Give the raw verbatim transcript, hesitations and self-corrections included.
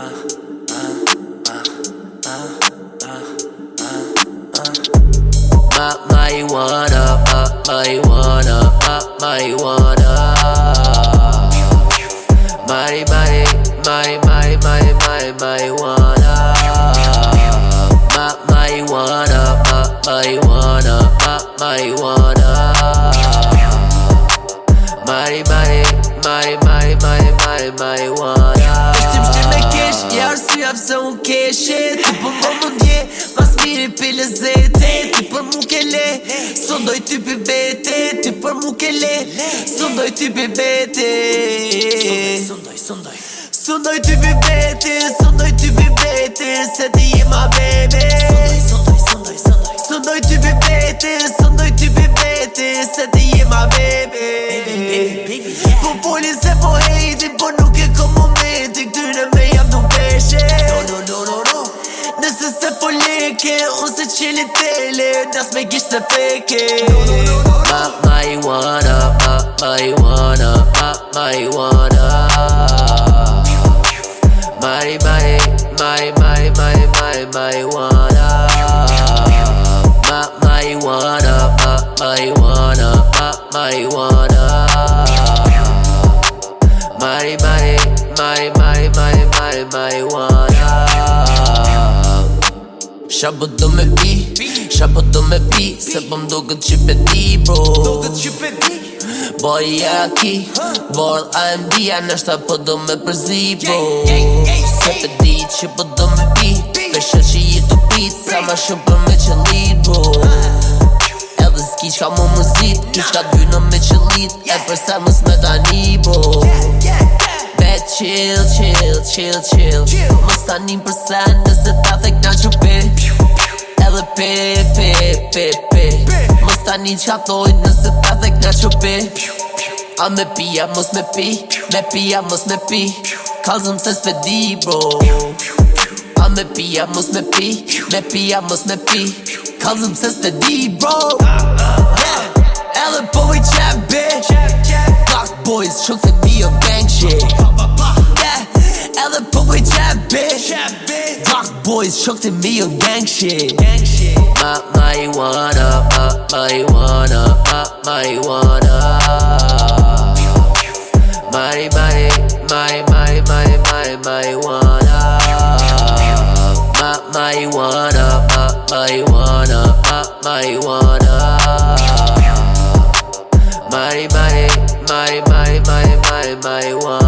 Marijuana, marijuana, marijuana. Mari, mari, mari, mari, mari, mari, marijuana. Marijuana, marijuana, marijuana. Mari, mari, mari, mari, mari, mari, marijuana. Ishtim shtim me kesh, je arsye pse unë keshe. Ti për më më ndje, mas miri pi lezete. Ti për mu ke le, so ndoj ty pi bete. Ti për mu ke le, so ndoj ty pi bete. Sondoj, sondoj Sondoj ty pi bete, sondoj ty pi bete. Se ti je ma bebe. Sondoj, sondoj, sondoj Sondoj ty pi bete, sondoj ty pi bete. Se ti je ma bebe. Po folin se po hejti, po nuk e kom momenti. Këtyre me jam du peshe. No, no, no, no, no Nëse se po leke, unë se qeli tele. Nas me gisht se feke. No, no, no, no, no Marijuana, marijuana, marijuana. Mari, mari, mari, mari, mari, mari, marijuana. Marijuana, marijuana, marijuana. Mari, mari, mari, mari, mari, mari, marijuana. Shapo do me pi, shapo do me pi. Se po m'doket që pe ti, bro. Boy jaki, bord A M D, a nështa po do me përzi, bro. Se pe di që po do me pi, peshe që i të pit, sa ma shumë për me qëllit, bro. Edhe s'ki qka mu mëzit, ki qka t'byna me qëllit, e përsa mës me tani, bro. Bet chill, chill, chill, chill Mës tani përsa nëse ta thek na që pe. Edhe pe, pe, pe, pe Mës tani qa thoj nëse ta thek na që pe. A me pia, mës me pi, me pia, mës me pi. Kallzëm se s'pe di, bro. A me pia, mës me pi, me pia, mës me pi. Kallzëm se s'pe di, bro. Yeah, edhe po i qep, bitch. Block boys, quk të mi o gang shit. Yeah, edhe po i qep, bitch. Block boys, quk të mi o gang shit. Ma, marijuana, ma, marijuana, ma, marijuana. Mari, mari, mari, mari, mari, mari, marijuana. Ma, marijuana, ma, marijuana, ma, marijuana. Mari, mari, mari, mari, mari, mari, marijuana.